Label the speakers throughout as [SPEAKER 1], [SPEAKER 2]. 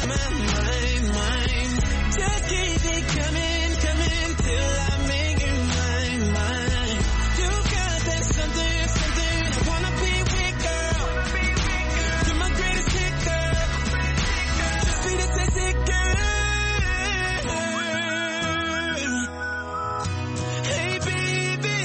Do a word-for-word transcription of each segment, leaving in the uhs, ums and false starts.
[SPEAKER 1] mine, mine, mine. Just keep it coming, coming till I make it mine, mine. You got that something, something I wanna be with, girl. You're my greatest hit, girl. Just be the test it, girl. Hey, baby,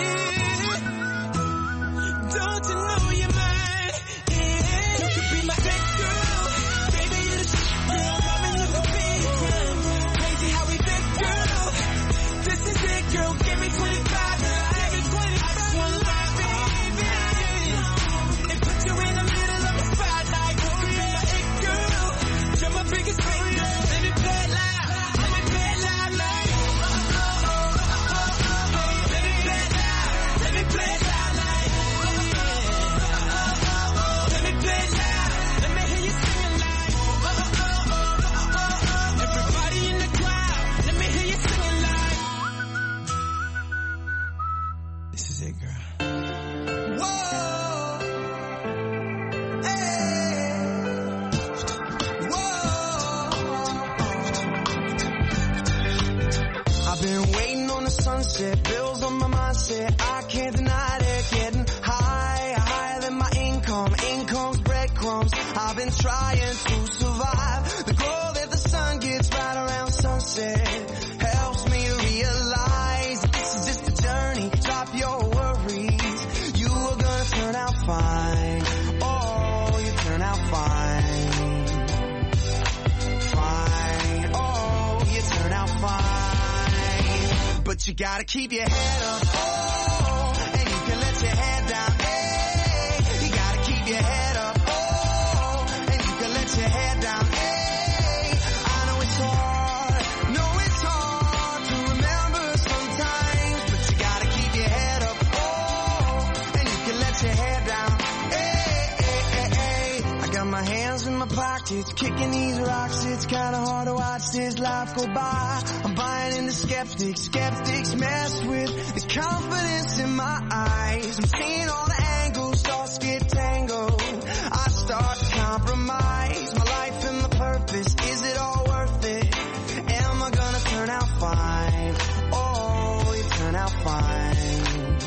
[SPEAKER 1] don't you know you're mine? Yeah, you could be my sex girl. Baby, you're the shit, girl. I'm in love with me, girl. Crazy how we fit, girl. This is it, girl. Give me twenty-five, girl. I give you twenty-five. I just wanna ride, baby, and put you in the middle of the spotlight. You could be my it, girl. You're my biggest fan, girl. Let me play it loud. Let me play it loud, like. Let me play it loud. Let me play it loud, like. Let me play it loud. Let me hear you singing, like. Everybody in the crowd, let me hear you singing, like. This is it, girl. Whoa. Hey. Whoa. I've been waiting on the sunset, bills on my mindset. I can't deny it, getting higher, higher than my income. Income's breadcrumbs. I've been trying to survive. The glow that the sun gets right around sunset helps me realize that this is just a journey. Drop your worries. You are gonna turn out fine. Oh, you turn out fine. Fine. Oh, you turn out fine. But you gotta keep your head up. Oh, and you can let your head down. Hey, you gotta keep your head up. Oh, and you can let your head down. Hey, I know it's hard. Know it's hard to remember sometimes, but you gotta keep your head up. Oh, and you can let your head down. Hey, hey, hey, hey. I got my hands in my pockets, kicking these rocks. It's kinda hard to watch this life go by. I'm buying into skeptics. Skeptics mess with the confidence in my eyes. I'm seeing all the angles, thoughts get tangled. I start to compromise my life and my purpose. Is it all worth it? Am I gonna turn out fine? Oh, you turn out fine.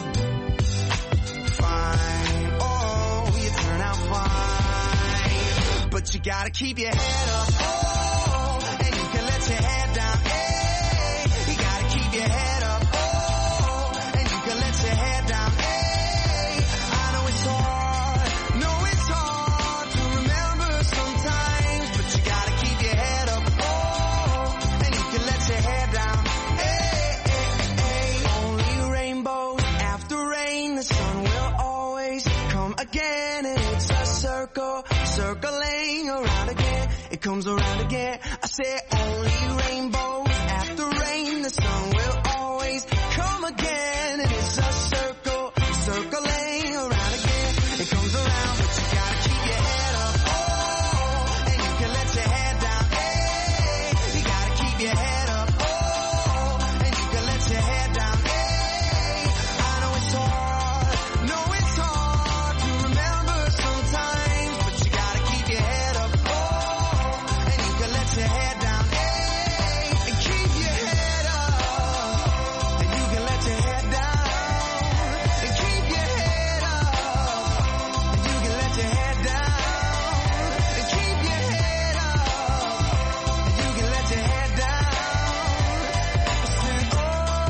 [SPEAKER 1] Fine. Oh, you turn out fine. But you gotta keep your head up. Oh, and you can let your head down. Hey, you gotta keep your head up. Oh, and you can let your head down. Hey, I know it's hard. Know it's hard to remember sometimes, but you gotta keep your head up. Oh, and you can let your head down. Hey, hey, hey. Only rainbows after rain. The sun will always come again, and it's a circle, circling around again. It comes around again. I say only rainbows after rain. The sun will always come again, and it's a circle, circling around again. It comes around, but you gotta keep your head up. Oh, and you can let your head down. Hey, you gotta keep your head up. Oh, and you can let your head down. Hey, I know it's hard. Know it's hard to remember sometimes, but you gotta keep your head up. Oh, and you can let your head down. Hey, and keep your head up. And you can let your head down. And keep your head up. And you can let your head down. And keep your head up. And you can let your head down. Listen, oh,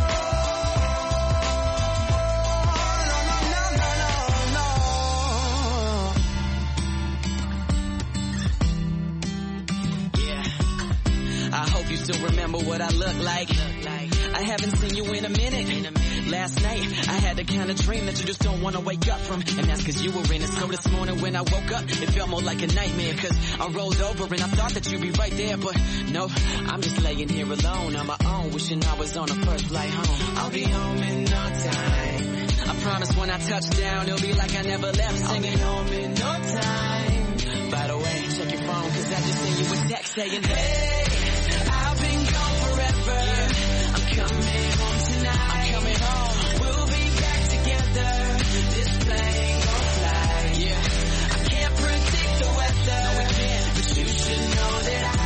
[SPEAKER 1] no, no, no, no, no. Yeah. I hope you still remember what I look like. I haven't seen you in a minute. Last night, I had the kind of dream that you just don't want to wake up from. And that's cause you were in it. So this morning when I woke up, it felt more like a nightmare. Cause I rolled over and I thought that you'd be right there. But no, I'm just laying here alone on my own, wishing I was on a first flight home. I'll be home in no time. I promise when I touch down, it'll be like I never left singing. I'll be home in no time. By the way, check your phone cause I just sent you a text saying, hey, I've been gone forever. I'm coming home tonight. I'm coming home. We'll be back together. This plane gon' fly. Yeah. I can't predict the weather. No, we can't. But you should know that I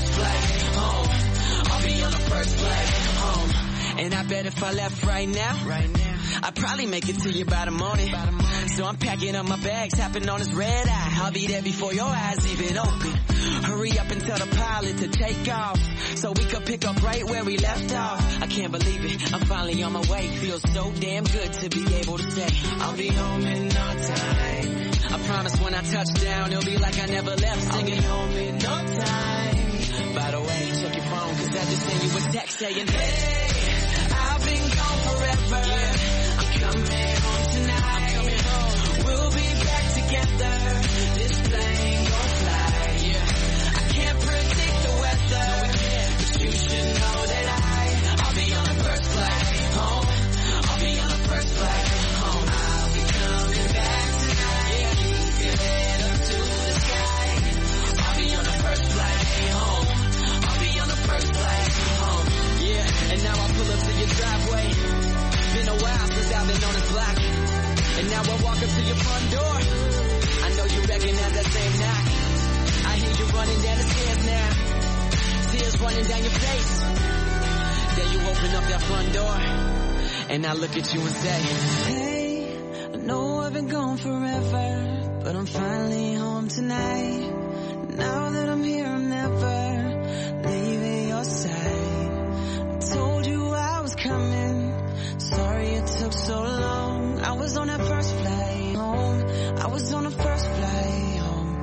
[SPEAKER 1] first flight home. I'll be on the first flight home. And I bet if I left right now, right now, I'd probably make it to you by the morning. By the morning. So I'm packing up my bags, tapping on this red eye. I'll be there before your eyes even open. Hurry up and tell the pilot to take off, so we could pick up right where we left off. I can't believe it, I'm finally on my way. Feels so damn good to be able to say I'll be home in no time. I promise when I touch down, it'll be like I never left. Singing home in no time. By the way, check your phone, cause I just sent you a text saying, hey, I've been gone forever. I'm coming home tonight. I'm coming home. We'll be back together. This plane gon' fly. Yeah. I can't predict the weather, but you should know that I, I'll be on the first flight home. I'll be on the first flight home. I'll be coming back tonight. Yeah. Keep your head up to the sky. I'll be on the first flight home. I'll be on the first flight home. Yeah. And now I pull up to your driveway. Been a while since I've been on this block. And now I walk up to your front door. I know you recognize that same knock. I hear you running down the stairs now. Tears running down your face. Then you open up that front door. And I look at you and say, hey, I know I've been gone forever, but I'm finally home tonight. Now that I'm here, I'm never leaving your side. I told you I was coming. Sorry it took so long. I was on that first flight home. I was on the first flight home.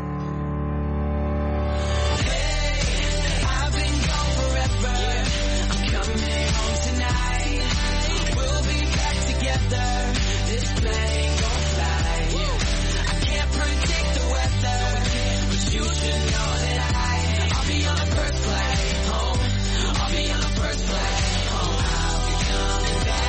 [SPEAKER 1] Hey, I've been gone forever. I'm coming home tonight. We'll be back together. This plane gon' fly. I can't predict the weather, but you should know that I, I'll be on the first flight home. I'll be on the first flight home. I'll be coming back.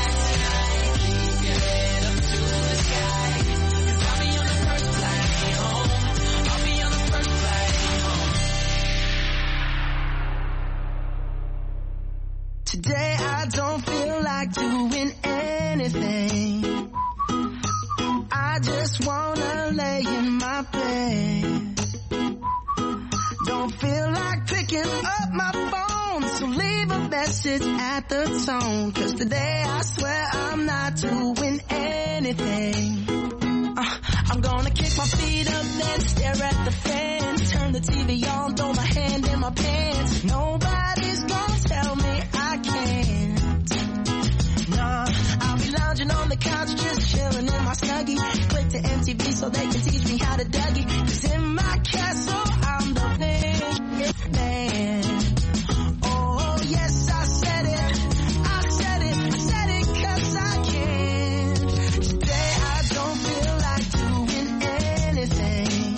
[SPEAKER 1] Today I don't feel like doing anything. I just wanna lay in my bed. Don't feel like picking up my phone, so leave a message at the tone. Cause today I swear I'm not doing anything. uh, I'm gonna kick my feet up, then stare at the fan. Turn the T V on, throw my hand in my pants. Nobody's gonna tell me I can't. Nah, I'll be lounging on the couch, just chilling in my Snuggie. Click to M T V so they can teach me how to Dougie. Cause in my castle, I'm the biggest man. Oh, yes, I said it. I said it. I said it cause I can. Today I don't feel like doing anything.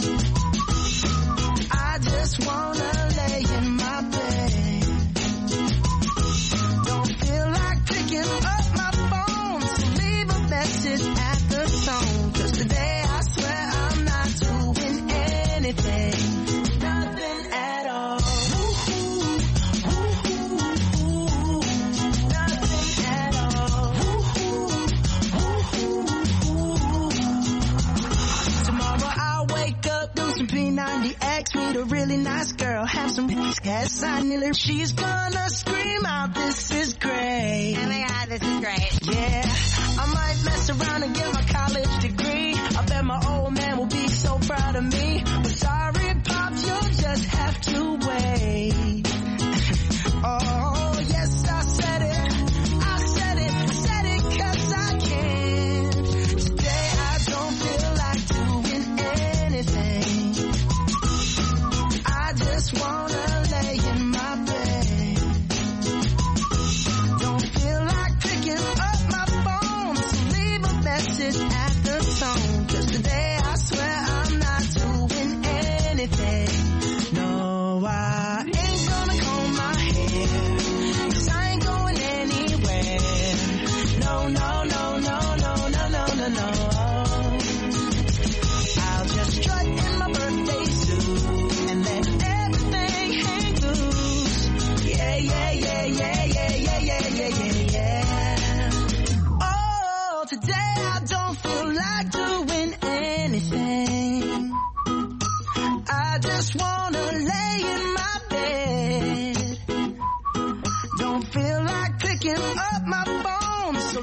[SPEAKER 1] I just wanna lay in my bed. Don't feel like picking up my phone, so leave a message at the tone. Cause today I swear I'm not doing anything. Nothing at all. Woo-hoo, woo-hoo, woo-hoo. Nothing at all. Woo-hoo, woo-hoo, woo-hoo. Tomorrow I'll wake up, do some P ninety X, meet a really nice girl, have some gas, I nearly, she's gonna scream out, this is great.
[SPEAKER 2] Oh my god, this is great.
[SPEAKER 1] Yeah, I might mess around and get my college degree. I bet my old man will be so proud of me. But sorry, Pops, you'll just have to wait. Oh, yes, I said it. I said it. I said it cause I can. Today I don't feel like doing anything. I just wanna lay in my bed. Don't feel like picking up my phone, so leave a message at the tone. Cause today I swear I'm not doing anything. No, I ain't gonna comb my hair, cause I ain't going anywhere. No, no, no, no, no, no, no, no, no. I'll just strut in my birthday suit and let everything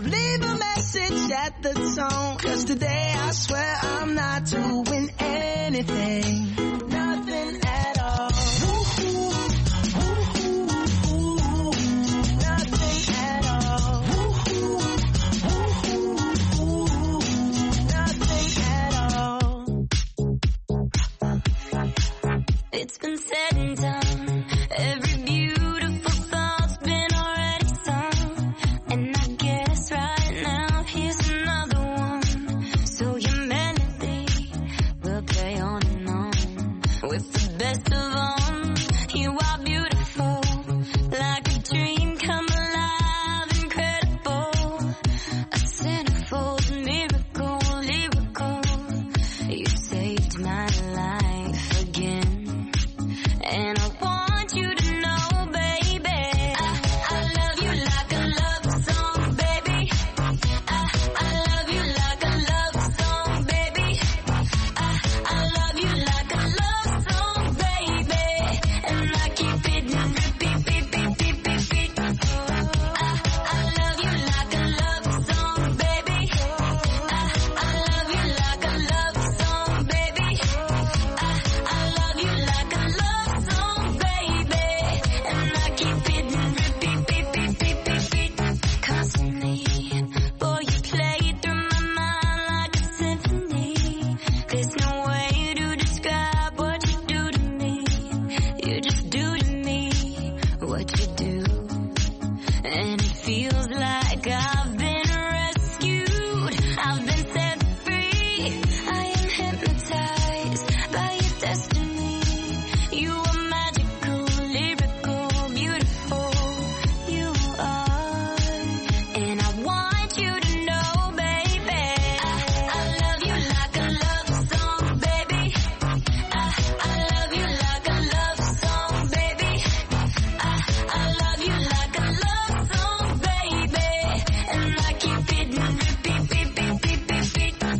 [SPEAKER 1] leave a message at the tone. Cause today I swear I'm not doing anything. Nothing at all. Nothing at all. Nothing at all.
[SPEAKER 2] It's been said and done. Every beautiful thought's been already sung. And I guess right now here's another one. So your melody will play on and on. With the best of them, you are beautiful. Like a dream come alive, incredible. A centerfold miracle, lyrical. You saved my life again. And I want you to know, baby, I, I love you like a love song, baby. I, I love you like a love song, baby. I, I love you like a love song, baby. And I keep it repeat, beat, beat, beat, beat, beat. I, I love you like a love song, baby. I, I love you like a love song, baby. I, I love you like a love song, baby. And I keep it repeat, beat, beat, beat, beat, beat. Constantly, boy, you play through my mind like a symphony. There's no way to describe what you do to me. You just do to me what you do. And it feels like I've been rescued. I've been set free. I am hypnotized by your destiny. You are magical, lyrical, beautiful. You are. And I want you to know, baby, I, I love you like a love song, baby. I, I love you like a love song, baby. I, I love you like a love song, baby. And I keep it repeat, beat, beat, beat, beat, beat. I,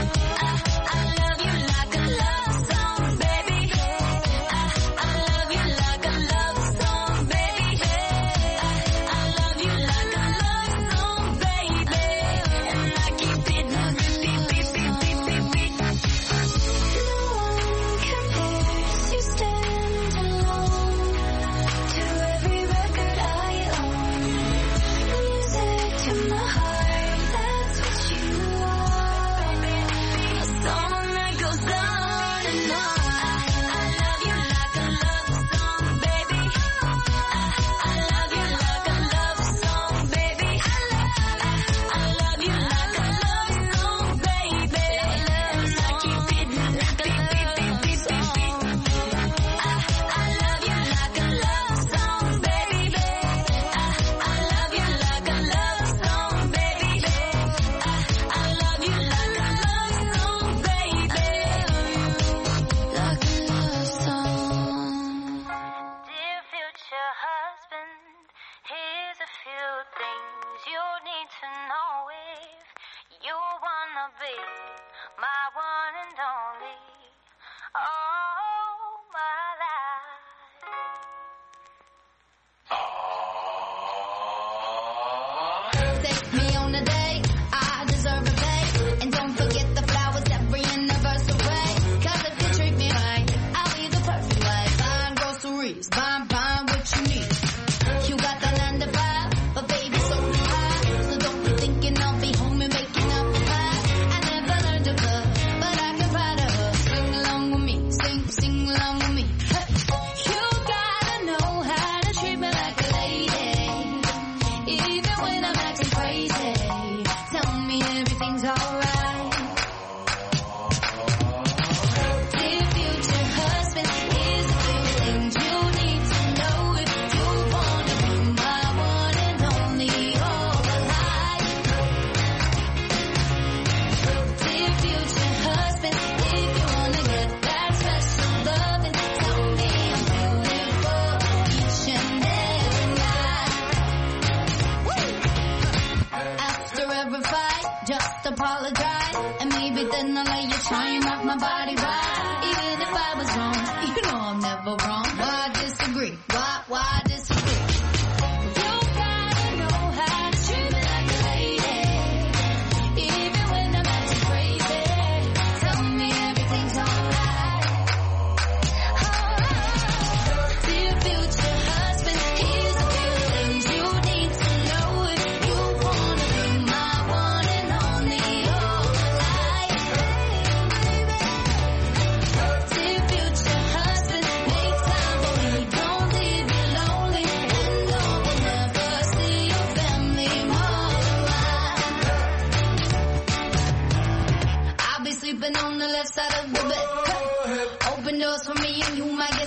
[SPEAKER 2] I love you like a love song, baby. I, I love you like a love song, baby. I, I love you like a love song, baby. And I keep it repeat, beat, beat, beat, beat, beat. No one compares, you stand alone to every record I own. Music to my heart, that's what you are. A song that goes on and on. I love you like a love song, baby. I, I love you like a love song, baby. I, I love you like a love song, baby. And I keep it beat, beat, beat, beat, beat, beat. I, I love you like a love song, baby. I, I love you like a love song, baby. I, I love you like a love song, baby. Like a love song. Dear future husband, here's a few things you need to know if you wanna be my one and only. All my life. Take me on a date, I deserve a pay. And don't forget the flowers every anniversary. Cause if you treat me right, I'll be the perfect wife. Buying groceries, buying, buying what you need. You got the nine to five, but baby, so do I. So don't be thinking I'll be home and making up the pie. I never learned to cook, but I can ride a hook. Sing along with me, sing, sing along with me. Hey. You gotta know how to treat me like a lady. Even when I'm acting crazy, tell me everything's alright. Dear future husband, here's a few things you need to know if you wanna be my one and only all my life. Dear future husband, if you wanna get that special loving, tell me I'm beautiful each and every night. After every fight, just apologize, and maybe then I'll let you chime up my body right. Even if I was wrong, you know I'm never wrong. Why disagree? Why, why disagree? You gotta know how to treat me like a lady.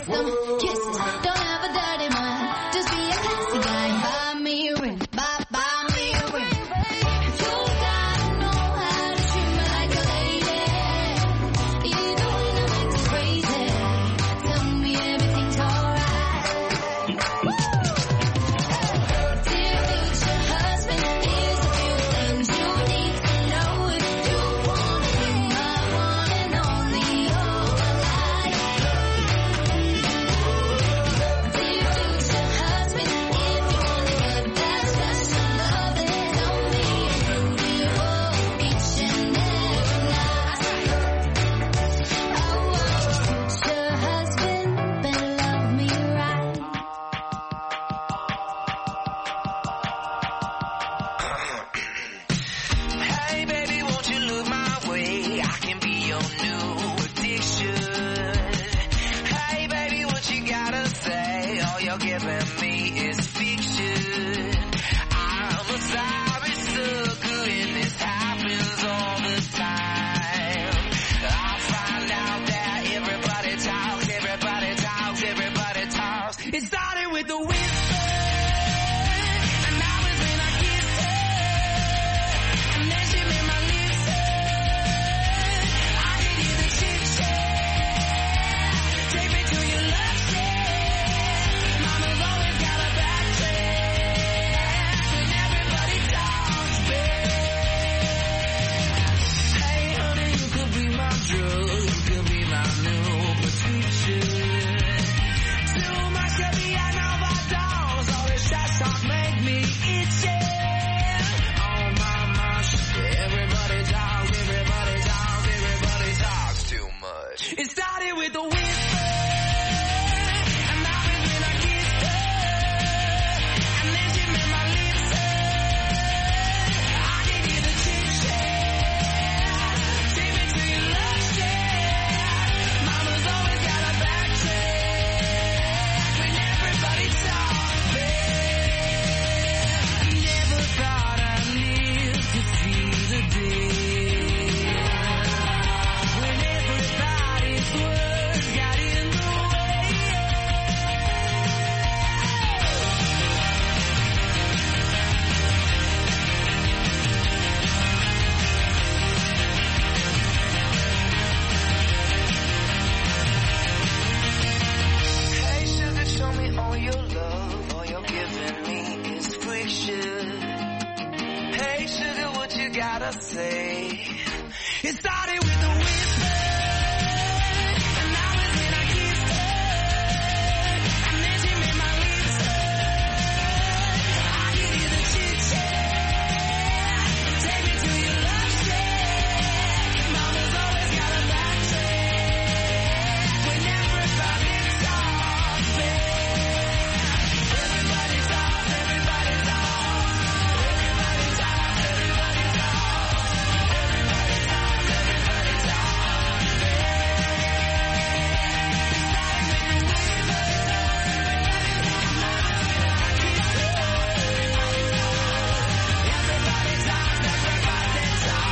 [SPEAKER 3] get some kisses. Don't have a dirty mind, just be a classy guy. Buy me a ring, buy, buy me a ring. You gotta know how to treat me like a lady. Even when I'm acting crazy, tell me everything's alright. Dear future husband, here's a few things you need to know if you wanna be my one and only all my life. Dear future husband, if you wanna get that special love, then tell me and prove it all each and every night. Oh, future husband, better love me right.
[SPEAKER 1] Hey baby, won't you look my way? I can be your new addiction. Hey baby, what you gotta say? All you're giving me is fiction. I'm a sorry sucker and this happens all the time. I find out that everybody talks, everybody talks, everybody talks. It started with the whisper, and now it's when I kiss her. And then she made my lips hurt. I can hear the chit-chat. Take me to your love shack. Mama's always got a backtrack when everybody talks back. Hey honey, you could be my drug, you could be my new prescription. Too much caveat, no overdose. All this trash talk make me itchy. Oh mama, everybody talks, everybody talks, everybody talks too much. It started with a whisper, and now it's when I kissed her. And then she made my lips hurt. I can hear the chit-chat. Take me to your love shack. Mama's always got a backtrack when everybody talks back. Never thought I'd live to see the day when everybody's words got in the way. Hey sugar, show me all your love. All you're giving me is friction. Hey sugar, what you gotta say? It started with a whisper, and now it's when I kissed her. And then she made my lips hurt. I can hear the chit-chat. Take me to your love shack. Mama's always got a backtrack when everybody talks back. Everybody talks, everybody talks. Everybody talks, everybody talks. Everybody talks, everybody talks Everybody talks, everybody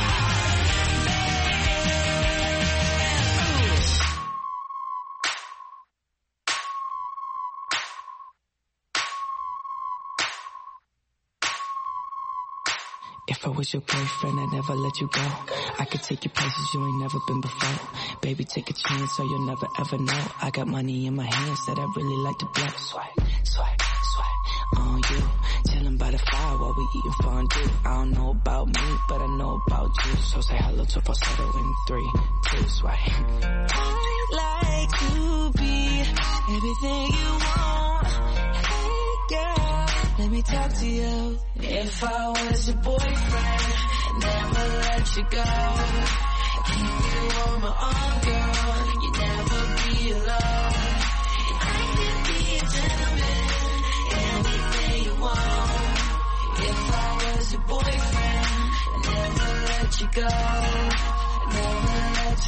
[SPEAKER 4] If I was your boyfriend, I'd never let you go. I could take you places you ain't never been before. Baby, take a chance so you'll never ever know. I got money in my hands that I really like to blow. Swipe, swipe, swipe on you. Chilling by the fire while we eating fondue. I don't know about me, but I know about you. So say hello to falsetto in three, two, swipe.
[SPEAKER 1] I'd like to be everything you want. Hey girl, let me talk to you. If I was your boyfriend, never let you go. Keep you on my arm, girl. You never be alone. I can be a gentleman, anything you want. If I was your boyfriend, never let you go. Never let you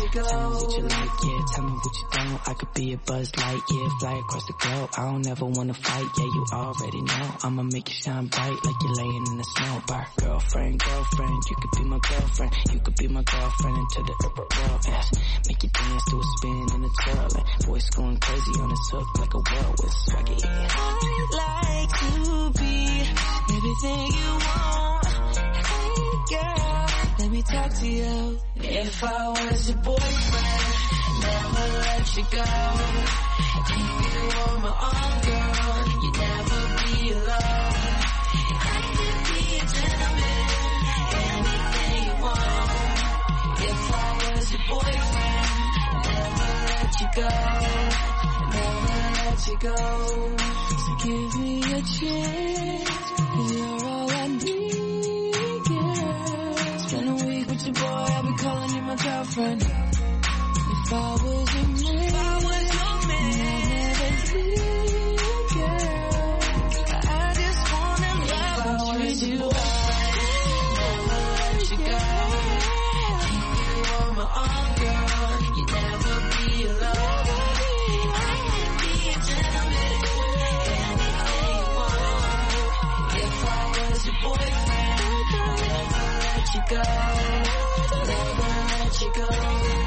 [SPEAKER 4] you go. Tell me what you like, yeah, tell me what you don't. I could be a Buzz Light, yeah, fly across the globe. I don't ever wanna fight, yeah, you already know. I'ma make you shine bright like you're laying in the snow. Bar girlfriend, girlfriend, you could be my girlfriend. You could be my girlfriend until the upper world ends. Make you dance to a spin and a twirl. And voice going crazy on this hook like a whirlwind swaggy.
[SPEAKER 1] I'd like to be everything you want. Hey girl, let me talk to you. If I was your boyfriend, never let you go. Keep you on my arm, girl. You never be alone. I could be a gentleman, anything you want. If I was your boyfriend, never let you go. Never let you go. So give me a chance, 'cause you're all I need, girl. Spend a week with your boy, I'll be calling you my girlfriend. If I was your man, if I was your man, I'd never leave, girl. I just wanna love and treat you right. Never let you go. Keep you on my arm, girl. You never be alone. I can be a gentleman, anything you want. If I was your boyfriend, I'd never let you go. Never let you go.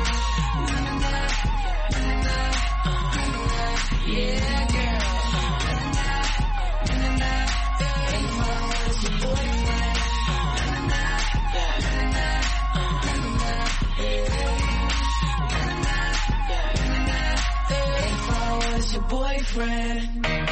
[SPEAKER 1] Yeah, girl. If I was your boyfriend, if I was your boyfriend.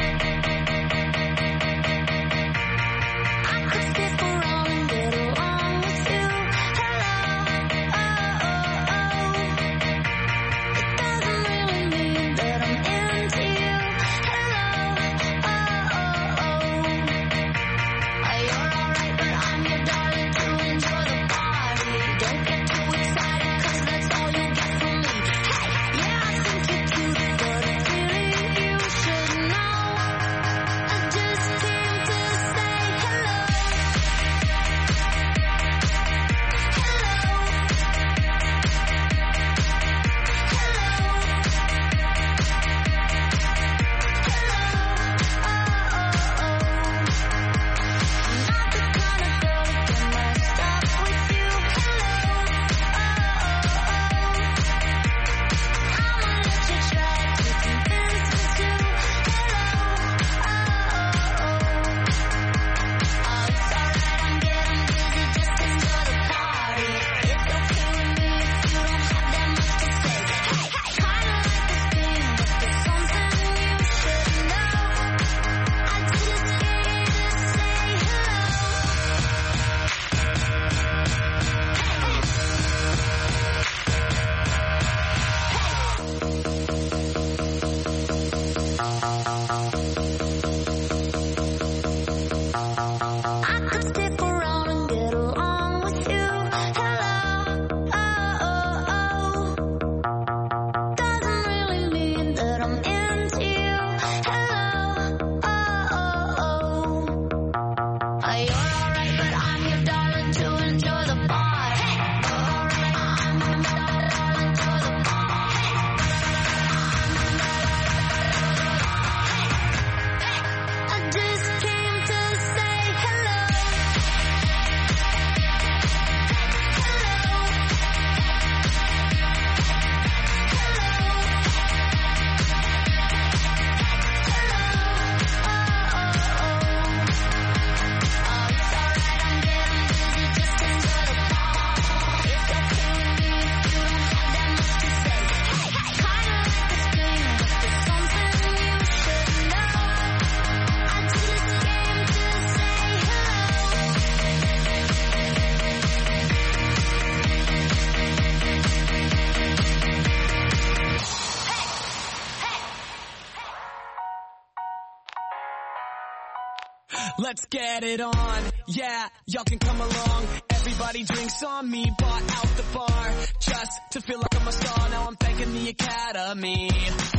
[SPEAKER 5] Let's get it on, yeah, y'all can come along. Everybody drinks on me, bought out the bar, just to feel like I'm a star. Now I'm thanking the academy.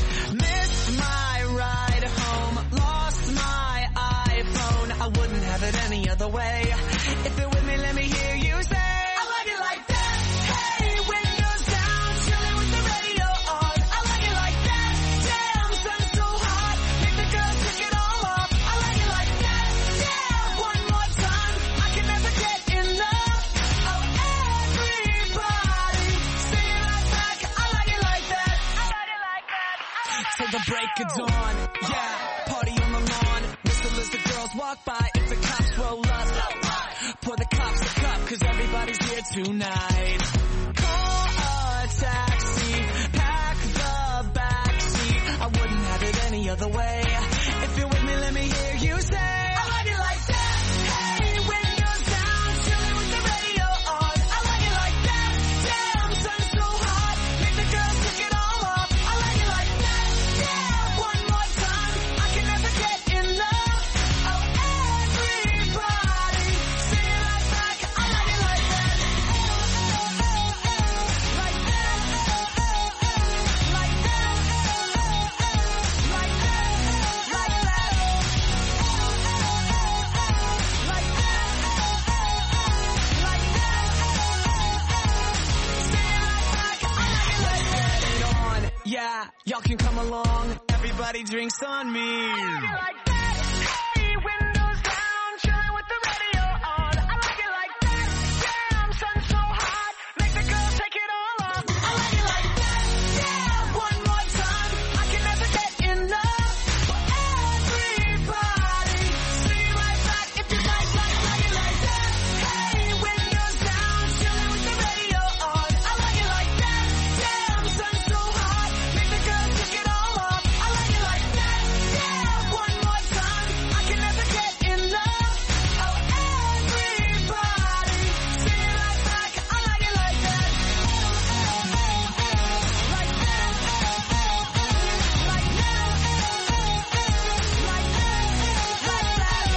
[SPEAKER 5] Missed my ride home, lost my iPhone. I wouldn't have it any other way. If you're with me, let me hear you say, I like it like that. Hey, windows down, chilling crack of dawn. Yeah, party on the lawn. Whistle as the girls walk by. If the cops roll up, pour the cops a cup, cause everybody's here tonight. Call a taxi, pack the backseat. I wouldn't have it any other way. If you're with me, let me hear you say, I like it like that. Hey, windows down, chilling with the radio on. I like it like that. Damn, sun's so hot, make the girls pick it all up. I like it like that. Yeah, one more time, I can never get enough. Oh, everybody, sing it right back. I like it like that. Like that. Like that. Like that. Like that. Like that. Like that. Sing it right back. I like it like that. Get it on. Yeah, y'all can come along. Everybody drinks on me. I like it like that. Hey, windows down, chilling with the radio on. I like it like that. Damn, sun's so hot, make the girls take it all off. I like it like that. Yeah, one more time, I can never get enough. For everybody, sing it right back if you like, like, like it like that. Hey, windows down, chilling with the radio on. I like it like that. Damn, sun's so hot, make the girls take it all off. I like it like that. Yeah, one more time, I can never get enough. Oh, everybody, sing it right back. I like it like that. Like that. Like that. Like that. Like that.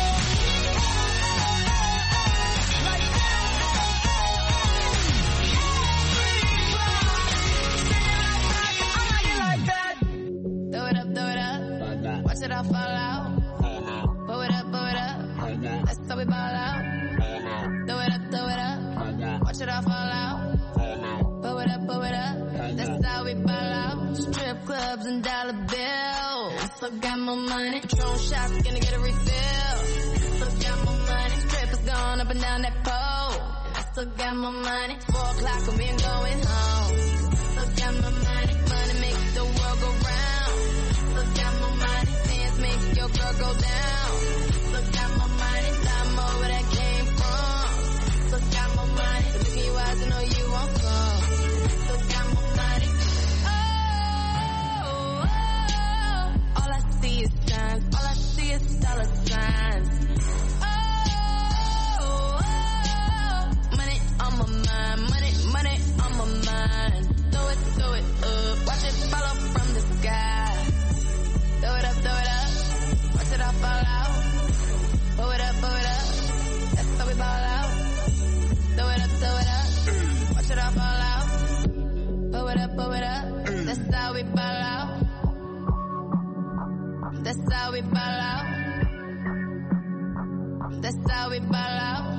[SPEAKER 5] Like that. Everybody, sing it right back. I like it like that.
[SPEAKER 3] Throw it up, throw it up. Watch it all fall out. Blow it up, blow it up. That's how we ball out. Throw it up, throw it up. Watch it all fall out. Blow it up, blow it up. That's how we ball out. Strip clubs and dollar bills. Still got more money. Patron shots, gonna get a refill. Still got more money. Strippers going up and down that pole. Still got more money. Four o'clock and we ain't going home. Still got more money. Money makes the world go round. Still got more money. Dance makes your girl go down. Still got more money. Time more where that came from. Still got more money. Look in your eyes, I know you won't come. Still got more money. Oh, oh, oh. All I see is signs. All I see is dollar signs. Oh, oh, oh. Money on my mind. Money, money on my mind. Throw it, throw it up. Watch it follow from the sky. Throw it up, throw it up. Watch it all fall out. Blow it up, blow it up. That's how we ball out. Throw it up, throw it up. Watch it all fall out. Blow it up, blow it up. That's how we ball out. That's how we ball out. That's how we ball out.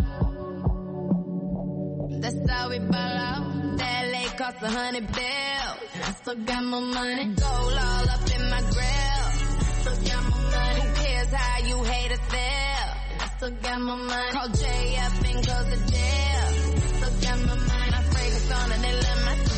[SPEAKER 3] That's how we ball out. That L A cost a hundred bills. I still got more money. Gold all up in my grill. Still got more money. Who cares how you hate us feel? I still got more money. Call J up and go to jail. Still got more money. My fragrance on and they love my